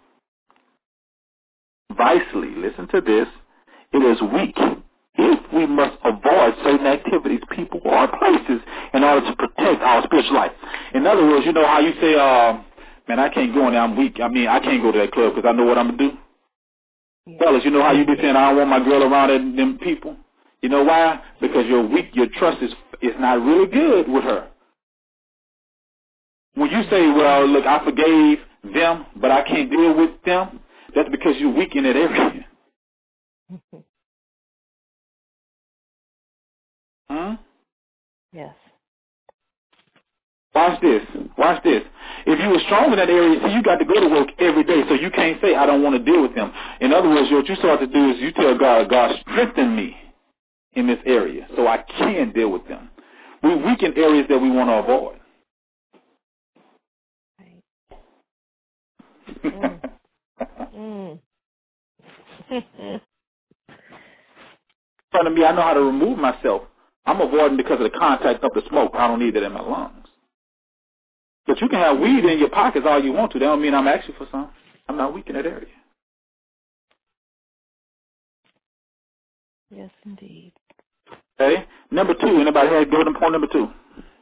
Vicely, listen to this, it is weak if we must avoid certain activities, people, or places in order to protect our spiritual life. In other words, you know how you say, uh, man, I can't go in there, I'm weak. I mean, I can't go to that club because I know what I'm going to do. Yeah. Fellas, you know how you be saying, I don't want my girl around them, them people? You know why? Because you're weak, your trust is, is not really good with her. When you say, well, look, I forgave them, but I can't deal with them, that's because you're weak in that area. Huh? Yes. Watch this. Watch this. If you were strong in that area, see, you got to go to work every day, so you can't say, I don't want to deal with them. In other words, what you start to do is you tell God, God, strengthen me in this area so I can deal with them. We're weak in areas that we want to avoid. Mm. mm. In front of me, I know how to remove myself. I'm avoiding because of the contact of the smoke. I don't need that in my lungs. But you can have weed in your pockets all you want to. That don't mean I'm asking for some. I'm not weak in that area. Yes, indeed. Okay. Number two. Anybody have go to point number two?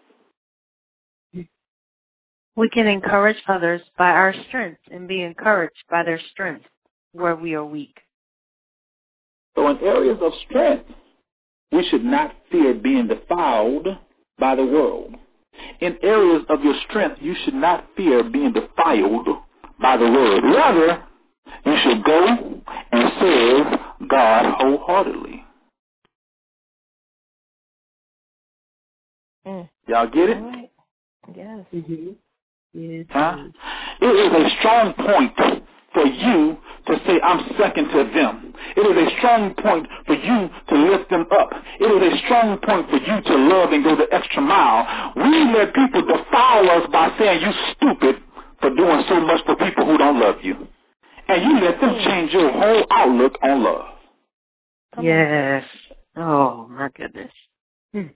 We can encourage others by our strength and be encouraged by their strength where we are weak. So in areas of strength, we should not fear being defiled by the world. In areas of your strength, you should not fear being defiled by the world. Rather, you should go and serve God wholeheartedly. Mm. Y'all get it? All right. Yes. Mm-hmm. Yes. Huh? It is a strong point for you to say, I'm second to them. It is a strong point for you to lift them up. It is a strong point for you to love and go the extra mile. We let people defile us by saying you stupid for doing so much for people who don't love you. And you let them change your whole outlook on love. Yes. Oh, my goodness. Hmm.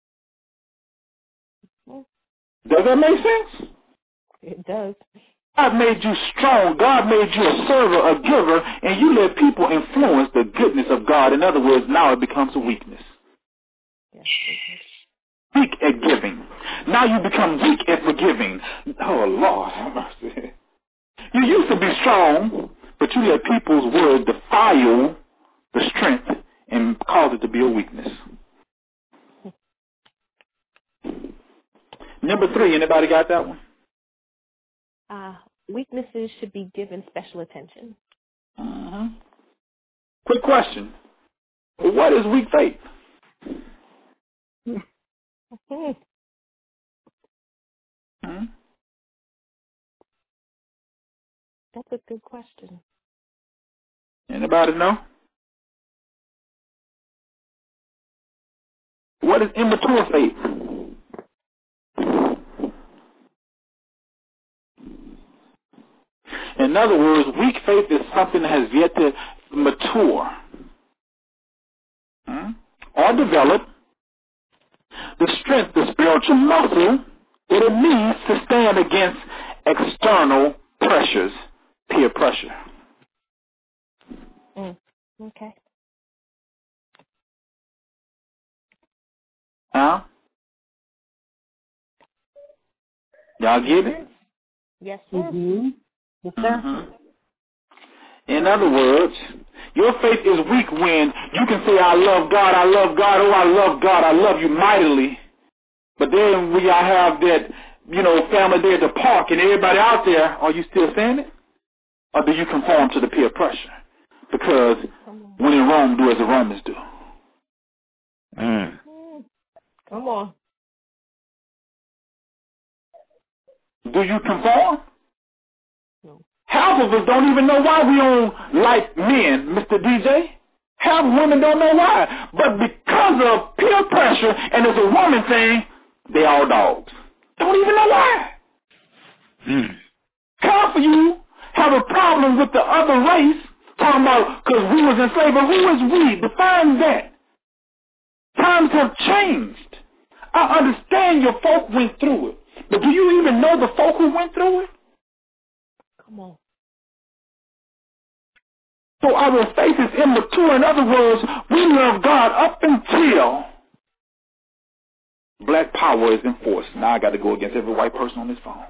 Does that make sense? It does. God made you strong. God made you a server, a giver, and you let people influence the goodness of God. In other words, now it becomes a weakness. Yes. Weak at giving. Now you become weak at forgiving. Oh, Lord have mercy. You used to be strong, but you let people's words defile the strength and cause it to be a weakness. Number three, anybody got that one? Uh, weaknesses should be given special attention. Uh-huh. Quick question. What is weak faith? Mm-hmm. Hmm? That's a good question. Anybody know? What is immature faith? In other words, weak faith is something that has yet to mature hmm? or develop the strength, the spiritual muscle that it needs to stand against external pressures, peer pressure. Mm. Okay. Huh? Y'all get it? Yes, sir. Mm-hmm. Yes, sir. Mm-hmm. In other words, your faith is weak when you can say, I love God, I love God, oh, I love God, I love you mightily. But then when y'all have that, you know, family day at the park and everybody out there, are you still saying it? Or do you conform to the peer pressure? Because when in Rome, do as the Romans do. Mm. Come on. Do you conform? No. Half of us don't even know why we don't like men, Mister D J. Half of women don't know why. But because of peer pressure and it's a woman thing, they all dogs. Don't even know why. Mm. Half of you have a problem with the other race, talking about because we was in slavery. Who is we? Define that. Times have changed. I understand your folk went through it. But do you even know the folk who went through it? Come on. So our faith is immature. In other words, we love God up until black power is enforced. Now I got to go against every white person on this phone.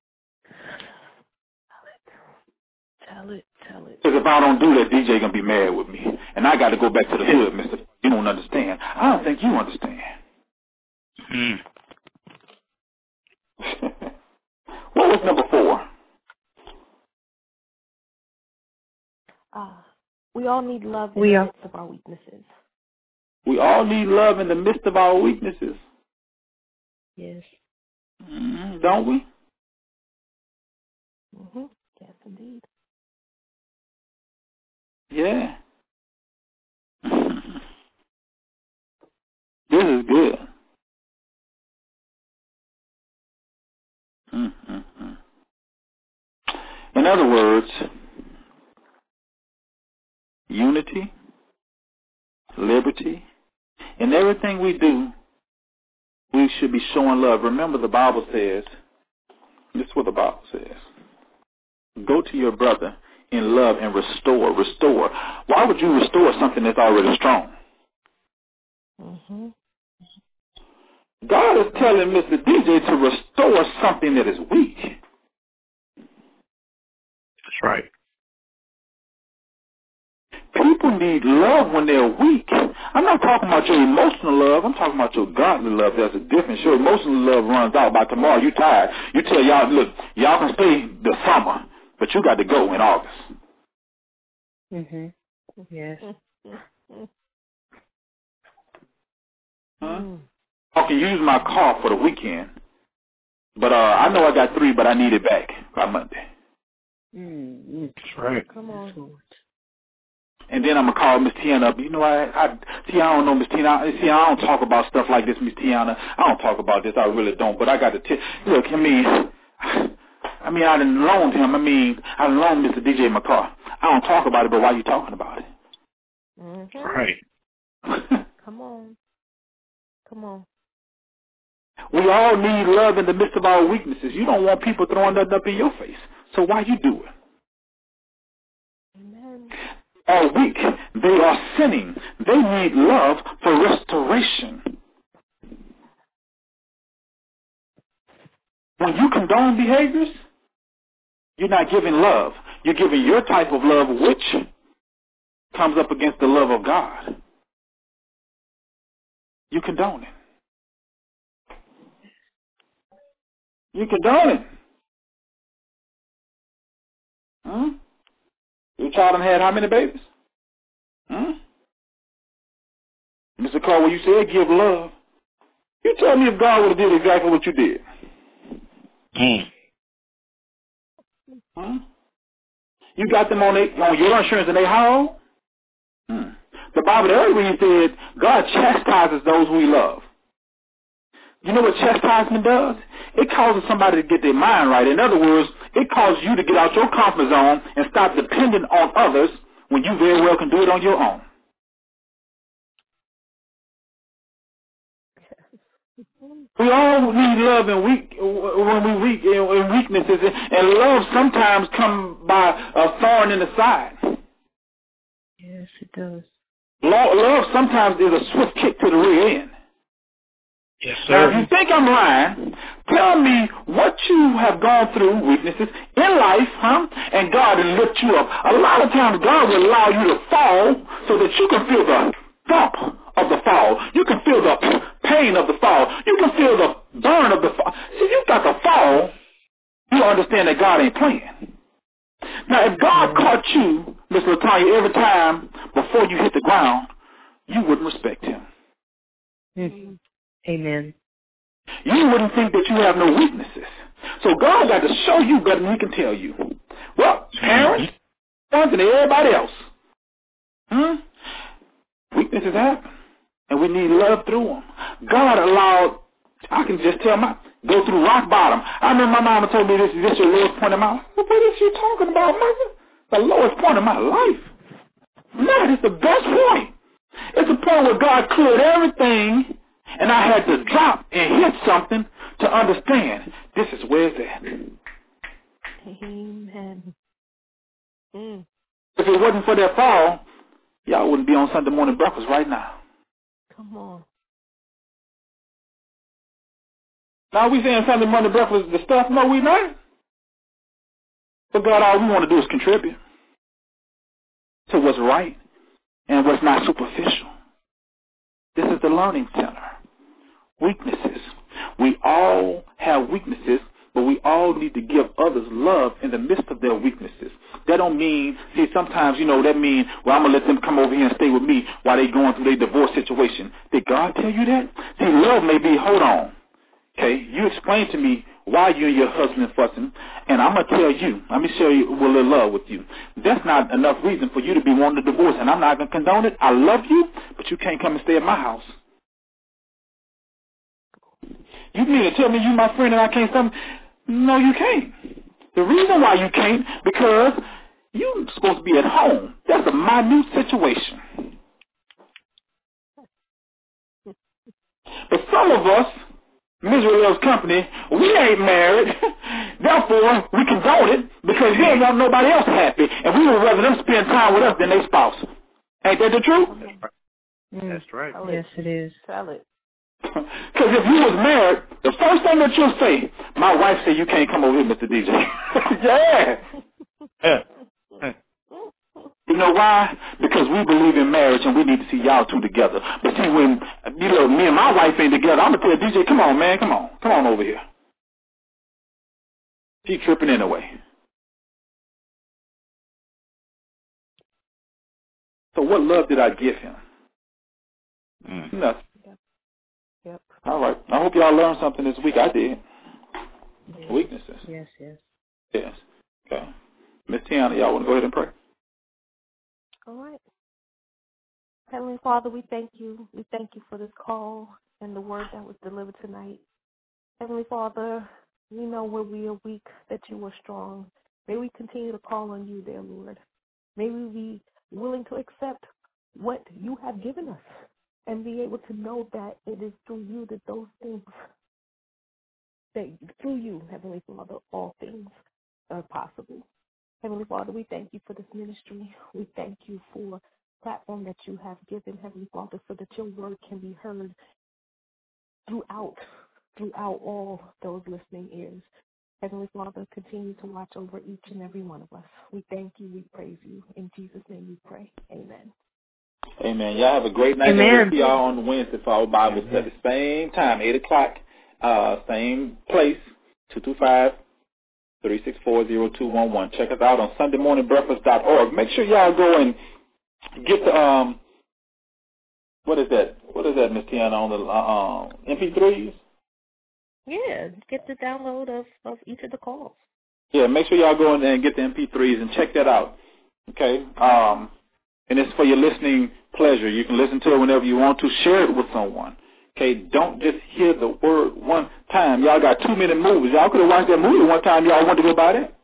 Tell it, tell it. Because if I don't do that, D J going to be mad with me. And I got to go back to the hood, mister. You don't understand. I don't think you understand. Mm. What was number four? Uh, we all need love in we the are. midst of our weaknesses. We all need love in the midst of our weaknesses. Yes. Mm-hmm. Don't we? Mm-hmm. Yes, indeed. Yeah. This is good. Mm-hmm. In other words, unity, liberty, in everything we do, we should be showing love. Remember, the Bible says, this is what the Bible says, go to your brother in love and restore. Restore. Why would you restore something that's already strong? Mm-hmm. God is telling Mister D J to restore something that is weak. That's right. People need love when they're weak. I'm not talking about your emotional love. I'm talking about your godly love. There's a difference. Your emotional love runs out. By tomorrow, you're tired. You tell y'all, look, y'all can stay the summer, but you got to go in August. Mhm. Yes. Huh? I can use my car for the weekend, but uh, I know I got three, but I need it back by Monday. Mm-hmm. That's right. Come on. And then I'm going to call Miss Tiana up. You know, I, I, see, I don't know, Miss Tiana. See, I don't talk about stuff like this, Miss Tiana. I don't talk about this. I really don't. But I got to tell, look, I mean, I mean, I done loaned him. I mean, I done loaned Mister D J my car. I don't talk about it, but why you talking about it? Mm-hmm. Right. Come on. Come on. We all need love in the midst of our weaknesses. You don't want people throwing that up in your face. So why you do it? Amen. Are weak. They are sinning. They need love for restoration. When you condone behaviors, you're not giving love. You're giving your type of love, which comes up against the love of God. You condone it. You condone it. Hmm? Your child done had how many babies? Hmm? Mister Carl, you said give love. You tell me if God would have did exactly what you did. Mm. Hmm? You got them on, they, on your insurance and they how old? Hmm. The Bible earlier said God chastises those who he loves. You know what chastisement does? It causes somebody to get their mind right. In other words, it causes you to get out your comfort zone and stop depending on others when you very well can do it on your own. We all need love and weak when we weak and weaknesses, and love sometimes come by a thorn in the side. Yes, it does. Love sometimes is a swift kick to the rear end. Yes, Now, sir. if you think I'm lying, tell me what you have gone through, weaknesses, in life, huh? And God will lift you up. A lot of times God will allow you to fall so that you can feel the thump of the fall. You can feel the pain of the fall. You can feel the burn of the fall. See, you got to fall, you understand that God ain't playing. Now, if God caught you, Miss LaTanya, every time before you hit the ground, you wouldn't respect him. Mm-hmm. Amen. You wouldn't think that you have no weaknesses. So God got to show you better than he can tell you. Well, parents, sons, and everybody else. Hmm? Weaknesses happen, and we need love through them. God allowed, I can just tell my, go through rock bottom. I remember my mama told me this is this your lowest point in my life. What is she talking about, mother? The lowest point in my life. Man, it's the best point. It's a point where God cleared everything, and I had to drop and hit something to understand this is where it's at. Amen. Mm. If it wasn't for that fall, y'all wouldn't be on Sunday morning breakfast right now. Come on. Now we saying Sunday morning breakfast the stuff? No, we not. But God, all we want to do is contribute to what's right and what's not superficial. This is the learning center. Weaknesses. We all have weaknesses, but we all need to give others love in the midst of their weaknesses. That don't mean, see, sometimes, you know, that means, well, I'm going to let them come over here and stay with me while they going through their divorce situation. Did God tell you that? See, love may be, hold on, okay, you explain to me why you and your husband fussing, and I'm going to tell you, let me show you a little love with you. That's not enough reason for you to be wanting to divorce, and I'm not going to condone it. I love you, but you can't come and stay at my house. You mean to tell me you my friend and I can't come? No, you can't. The reason why you can't, because you're supposed to be at home. That's a minute situation. But some of us, Misery Loves Company, we ain't married. Therefore, we condone it because we ain't want nobody else happy. And we would rather them spend time with us than their spouse. Ain't that the truth? That's right. That's right. Yes, it is. Tell it. Because if you was married, the first thing that you'll say, my wife said you can't come over here, Mister D J. Yeah. Yeah. You know why? Because we believe in marriage and we need to see y'all two together. But see, when you know me and my wife ain't together, I'm gonna tell D J, come on, man, come on, come on over here. She tripping anyway. So what love did I give him? Mm. Nothing. Yep. All right. I hope y'all learned something this week. I did. Yes. Weaknesses. Yes, yes. Yes. Okay. Miss Tiana, y'all want to go ahead and pray? All right. Heavenly Father, we thank you. We thank you for this call and the word that was delivered tonight. Heavenly Father, we know when we are weak that you are strong. May we continue to call on you, dear Lord. May we be willing to accept what you have given us and be able to know that it is through you that those things, that through you, Heavenly Father, all things are possible. Heavenly Father, we thank you for this ministry. We thank you for the platform that you have given, Heavenly Father, so that your word can be heard throughout, throughout all those listening ears. Heavenly Father, continue to watch over each and every one of us. We thank you. We praise you. In Jesus' name we pray. Amen. Amen. Y'all have a great night. Amen. We'll see y'all on Wednesday for our Bible study. Same time, eight o'clock, uh, same place, two two five, three six four, zero two one one. Check us out on Sunday Morning Breakfast dot org. Make sure y'all go and get the, um, what is that? What is that, Miss Tiana, on the uh, um, M P threes? Yeah, get the download of, of each of the calls. Yeah, make sure y'all go in there and get the M P threes and check that out. Okay? Um, and it's for your listening pleasure. You can listen to it whenever you want to. Share it with someone. Okay? Don't just hear the word one time. Y'all got two minute movies. Y'all could have watched that movie one time. Y'all want to go by that?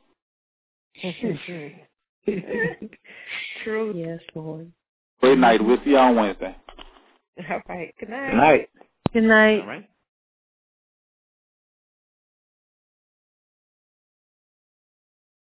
True. Yes, Lord. Great night. We'll see y'all on Wednesday. All right. Good night. Good night. Good night. All right.